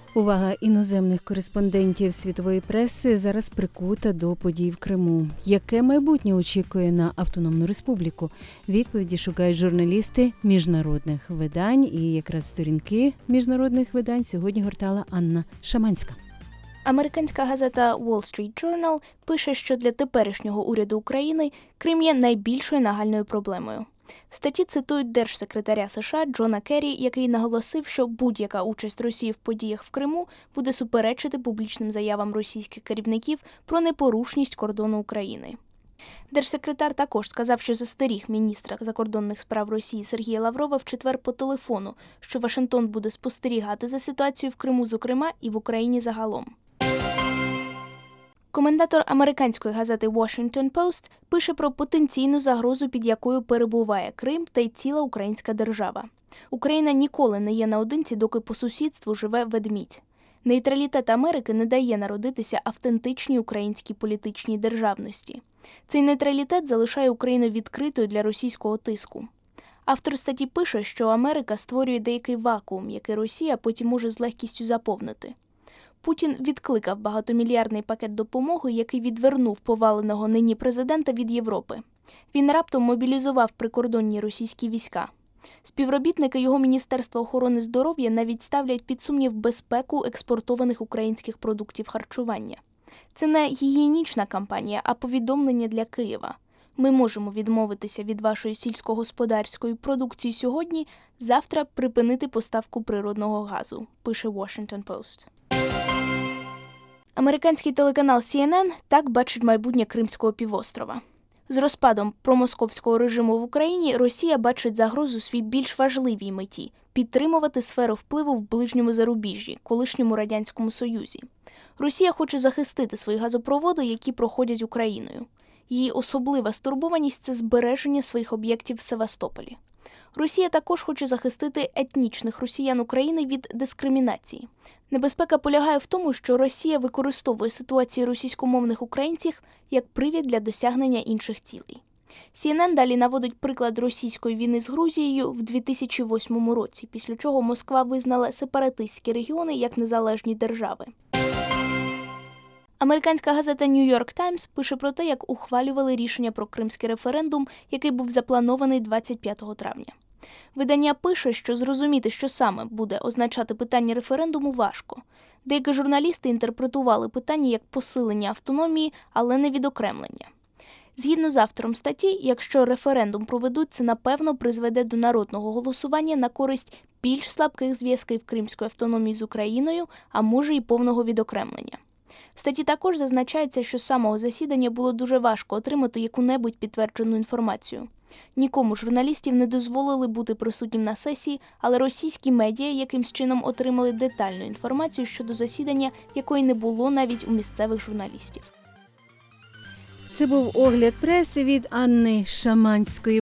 Увага іноземних кореспондентів світової преси зараз прикута до подій в Криму. Яке майбутнє очікує на Автономну Республіку? Відповіді шукають журналісти міжнародних видань. І якраз сторінки міжнародних видань сьогодні гортала Анна Шаманська. Американська газета Wall Street Journal пише, що для теперішнього уряду України Крим є найбільшою нагальною проблемою. В статті цитують держсекретаря США Джона Керрі, який наголосив, що будь-яка участь Росії в подіях в Криму буде суперечити публічним заявам російських керівників про непорушність кордону України. Держсекретар також сказав, що застеріг міністра закордонних справ Росії Сергія Лаврова в четвер по телефону, що Вашингтон буде спостерігати за ситуацією в Криму, зокрема, і в Україні загалом. Коментатор американської газети Washington Post пише про потенційну загрозу, під якою перебуває Крим та й ціла українська держава. Україна ніколи не є наодинці, доки по сусідству живе ведмідь. Нейтралітет Америки не дає народитися автентичній українській політичній державності. Цей нейтралітет залишає Україну відкритою для російського тиску. Автор статті пише, що Америка створює деякий вакуум, який Росія потім може з легкістю заповнити. Путін відкликав багатомільярдний пакет допомоги, який відвернув поваленого нині президента від Європи. Він раптом мобілізував прикордонні російські війська. Співробітники його Міністерства охорони здоров'я навіть ставлять під сумнів безпеку експортованих українських продуктів харчування. Це не гігієнічна кампанія, а повідомлення для Києва. Ми можемо відмовитися від вашої сільськогосподарської продукції сьогодні, завтра припинити поставку природного газу, пише Washington Post. Американський телеканал CNN так бачить майбутнє Кримського півострова. З розпадом промосковського режиму в Україні Росія бачить загрозу свій більш важливій меті – підтримувати сферу впливу в ближньому зарубіжжі, колишньому Радянському Союзі. Росія хоче захистити свої газопроводи, які проходять Україною. Її особлива стурбованість – це збереження своїх об'єктів в Севастополі. Росія також хоче захистити етнічних росіян України від дискримінації. Небезпека полягає в тому, що Росія використовує ситуацію російськомовних українців як привід для досягнення інших цілей. CNN далі наводить приклад російської війни з Грузією в 2008 році, після чого Москва визнала сепаратистські регіони як незалежні держави. Американська газета New York Times пише про те, як ухвалювали рішення про кримський референдум, який був запланований 25 травня. Видання пише, що зрозуміти, що саме буде означати питання референдуму, важко. Деякі журналісти інтерпретували питання як посилення автономії, але не відокремлення. Згідно з автором статті, якщо референдум проведуть, це напевно призведе до народного голосування на користь більш слабких зв'язків кримської автономії з Україною, а може й повного відокремлення. В статті також зазначається, що з самого засідання було дуже важко отримати яку-небудь підтверджену інформацію. Нікому з журналістів не дозволили бути присутнім на сесії, але російські медіа якимсь чином отримали детальну інформацію щодо засідання, якої не було навіть у місцевих журналістів. Це був огляд преси від Анни Шаманської.